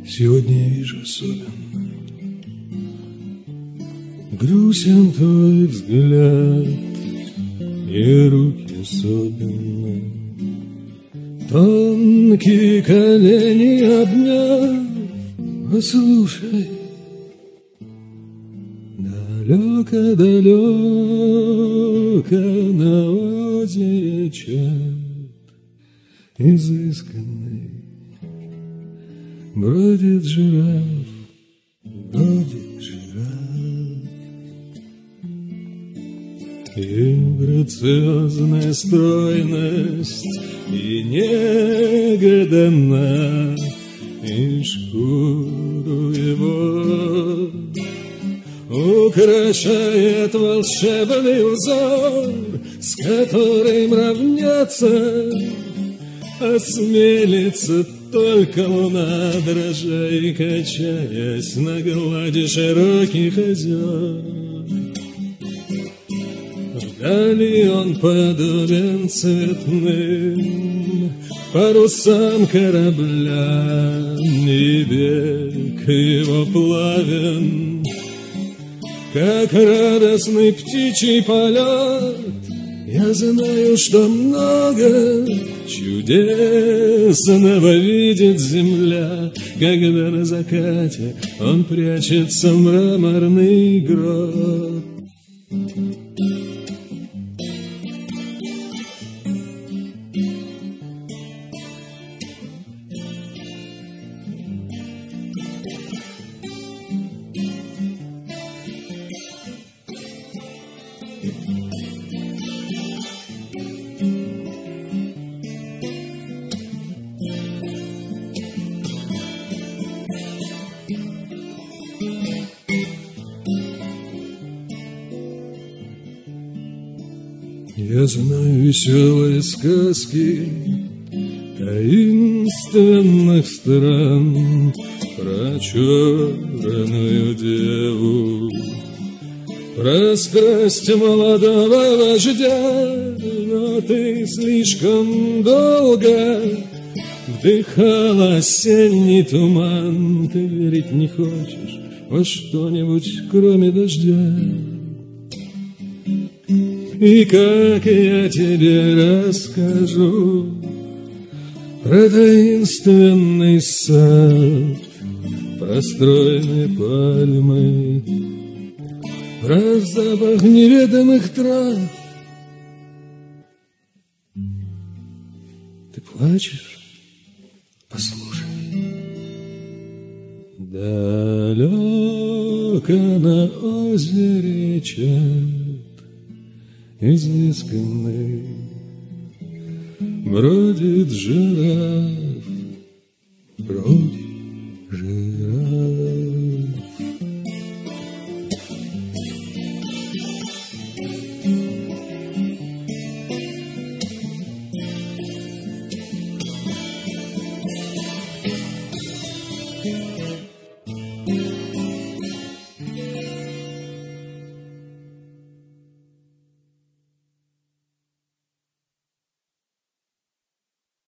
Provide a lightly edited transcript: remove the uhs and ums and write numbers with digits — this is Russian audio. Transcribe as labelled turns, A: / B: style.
A: Сегодня я вижу особенно. Грустен твой взгляд и руки особенно. Тонкие колени обняв, послушай. Далеко-далеко на озере чат изысканный бродит жираф, бродит жираф. И грациозная стройность и негаданно, и шкуру его украшает волшебный узор, с которым равняться осмелится только луна, дрожа и качаясь на глади широких озер. Вдали он подобен цветным парусам корабля, и бег его плавен, как радостный птичий полет. Я знаю, что много чудесного видит земля, когда на закате он прячется в мраморный грот. Я знаю веселые сказки таинственных стран про черную деву, про страсть молодого вождя, но ты слишком долго вдыхал осенний туман. Ты верить не хочешь во что-нибудь, кроме дождя. И как я тебе расскажу про таинственный сад, про стройные пальмы, про запах неведомых трав. Ты плачешь? Послушай. Далеко на озере чат изысканный бродит жираф, бродит жираф.